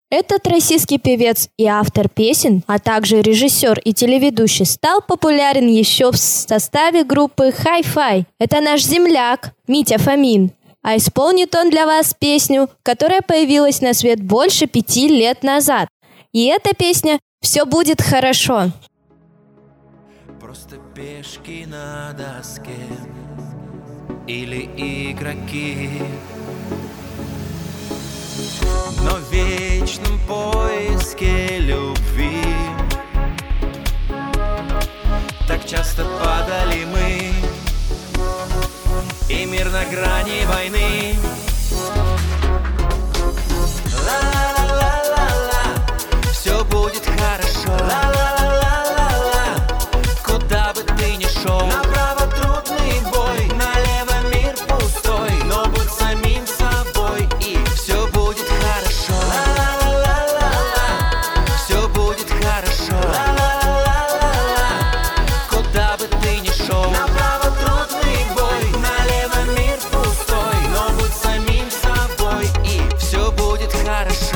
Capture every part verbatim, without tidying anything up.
Этот российский певец и автор песен, а также режиссер и телеведущий, стал популярен еще в составе группы Hi-Fi. Это наш земляк Митя Фомин. А исполнит он для вас песню, которая появилась на свет больше пяти лет назад. И эта песня «Все будет хорошо». Просто пешки на доске или игроки, но в вечном поиске любви так часто падали мы, и мир на грани войны. Ла-ла-ла-ла-ла, все будет хорошо. Ла-ла-ла-ла-ла, куда бы ты ни шел, направо трудный бой, налево мир пустой, но будь самим собой, и все будет хорошо. Ла-ла-ла-ла-ла, все будет хорошо. Ла-ла-ла-ла-ла, куда бы ты ни шел, направо трудный бой, налево мир пустой, но будь самим собой, и все будет хорошо.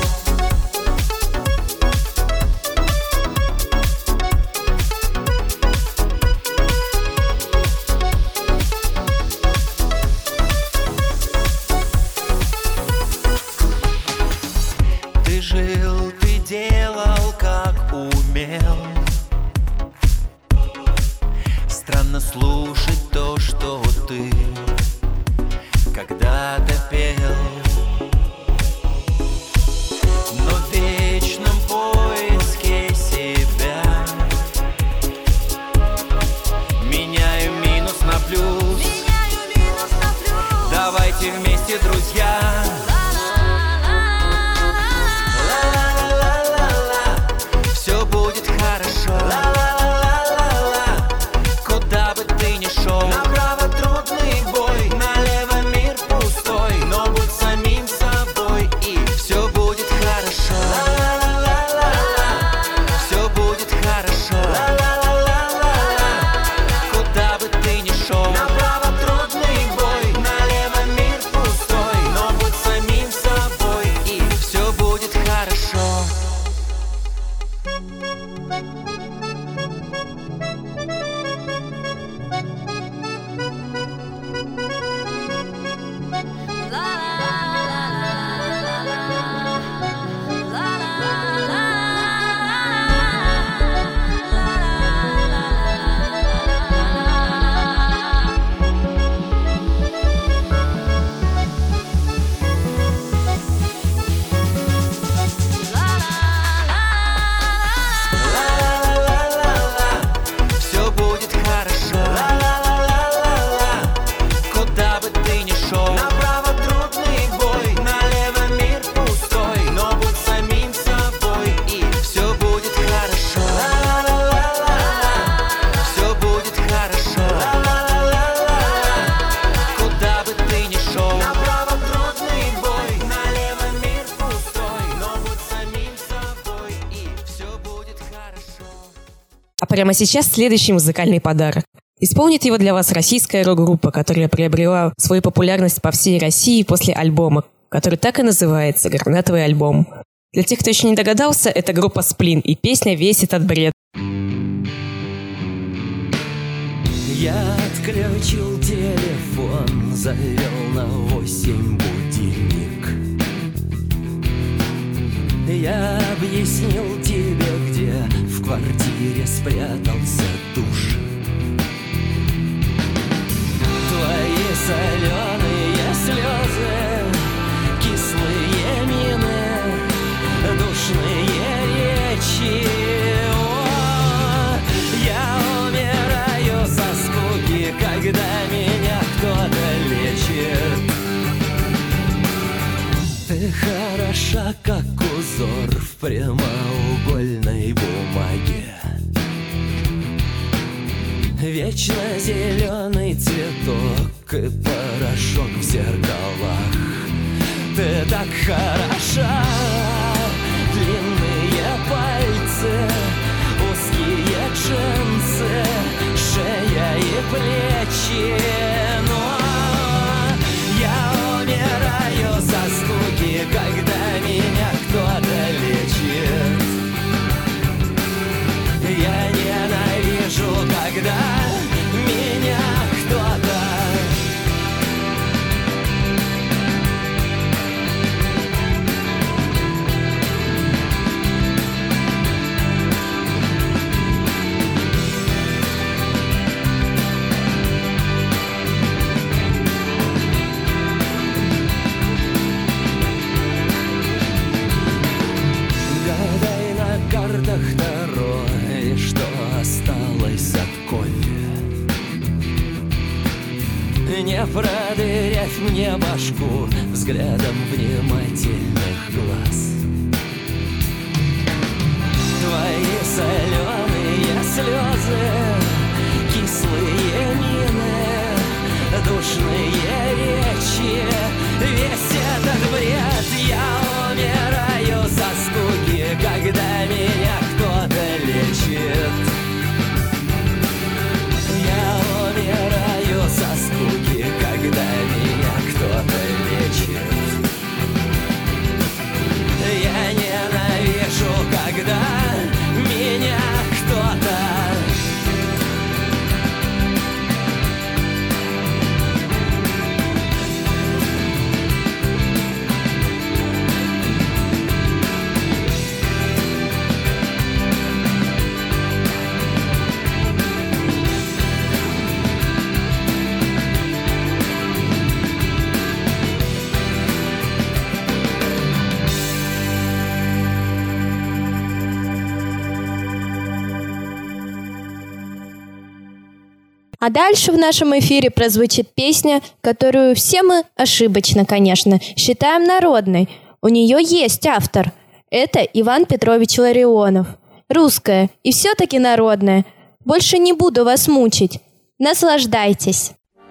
Ты жил, ты делал, как умел. Странно слушать то, что ты когда-то пел, но в вечном поиске себя меняю минус на плюс. Давайте вместе, друзья. Все будет хорошо. Ла-ла-ла-ла-ла, куда бы ты ни шел, направо трудный бой, налево мир пустой, но будь самим собой, и все будет хорошо. Ла-ла-ла-ла-ла, все будет хорошо. Ла-ла-ла-ла-ла, куда бы ты ни шел, направо трудный бой, налево мир пустой, но будь самим собой, и все будет хорошо. Все будет хорошо. Ла-ла-ла-ла-ла, куда бы ты ни шел, направо трудный бой, налево мир пустой, но будь самим собой, и все будет хорошо. Ла-ла-ла-ла-ла, все будет хорошо. Ла-ла-ла-ла-ла, куда бы ты ни шел, направо трудный бой, налево мир пустой, но будь самим собой, и все будет хорошо. А прямо сейчас следующий музыкальный подарок. Исполнит его для вас российская рок-группа, которая приобрела свою популярность по всей России после альбома, который так и называется «Гранатовый альбом». Для тех, кто еще не догадался, это группа «Сплин», и песня весь этот бред. Я отключил телефон, завел на восемь будильник. Я объяснил тебе, где в квартире спрятался душ. Твои соленые слезы, кислые мины, душные речи. О, я умираю со скуки, когда меня кто-то лечит. Ты хороша, как узор в прямоугольной бумаге. Вечно зеленый цветок и порошок в зеркалах. Ты так хороша, длинные пальцы, узкие джинсы, шея и плечи. Но я умираю со скуки, когда меня кто-то Не продырять мне башку взглядом внимательных глаз. Твои соленые слезы, кислые мины, душные речи, весь этот бред. Я умираю со скуки, когда меня кто-то лечит. Я умираю со скуки, когда меня кто-то лечит. Я ненавижу, когда меня кто-то А дальше в нашем эфире прозвучит песня, которую все мы, ошибочно, конечно, считаем народной. У нее есть автор. Это Иван Петрович Ларионов. Русская и все-таки народная. Больше не буду вас мучить. Наслаждайтесь.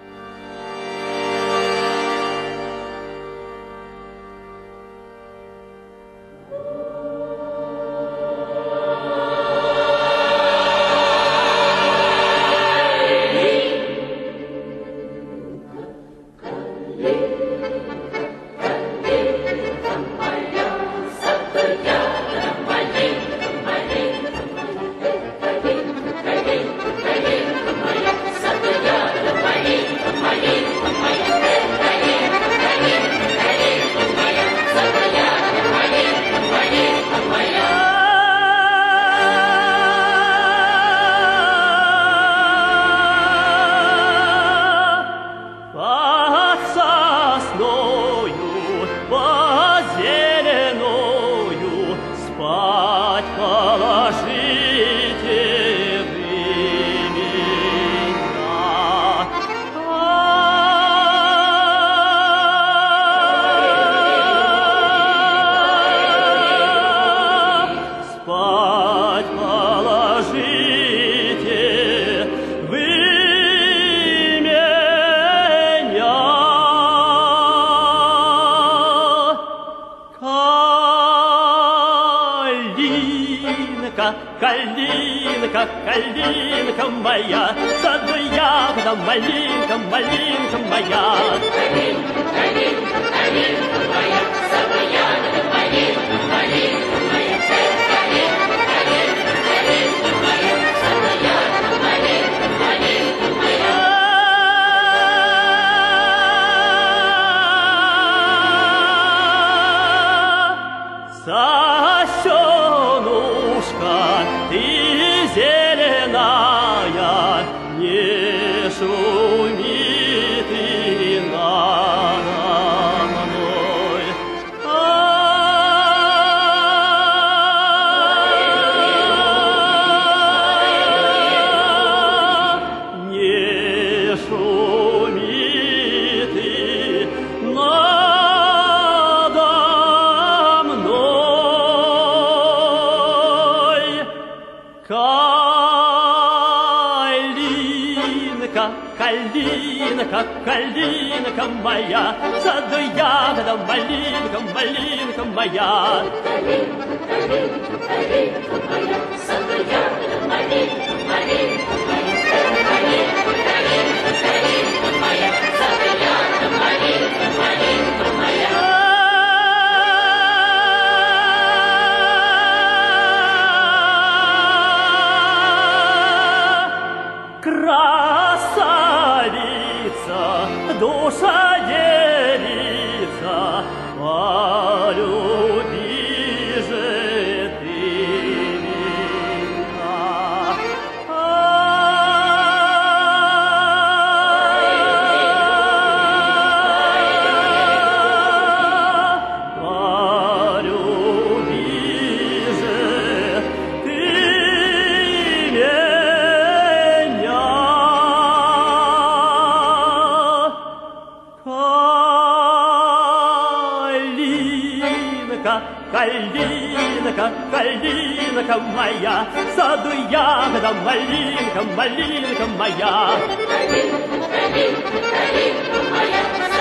Калинка, калинка моя, саду ягода, малинка, малинка моя. Калинка, калинка, калинка моя, саду ягода, малинка, малинка моя. Калинка, калинка, калинка моя, саду ягода, малинка, малинка моя. Сосенушка, ты зеленая, не шуми ты надо мной. А-а-а, не шуми ты надо мной. Калинка, калинка, калинка моя, саду ягода, малинка, малинка моя. Калинка, калинка, калинка моя, саду ягода, малинка, малинка моя. Калинка, калинка, калинка моя, саду ягода, малинка, малинка моя. Красавица, душа девица, полюби же ты меня. калинка, калинка моя, в саду ягода малинка, малинка моя. Калинка, калинка, калинка моя,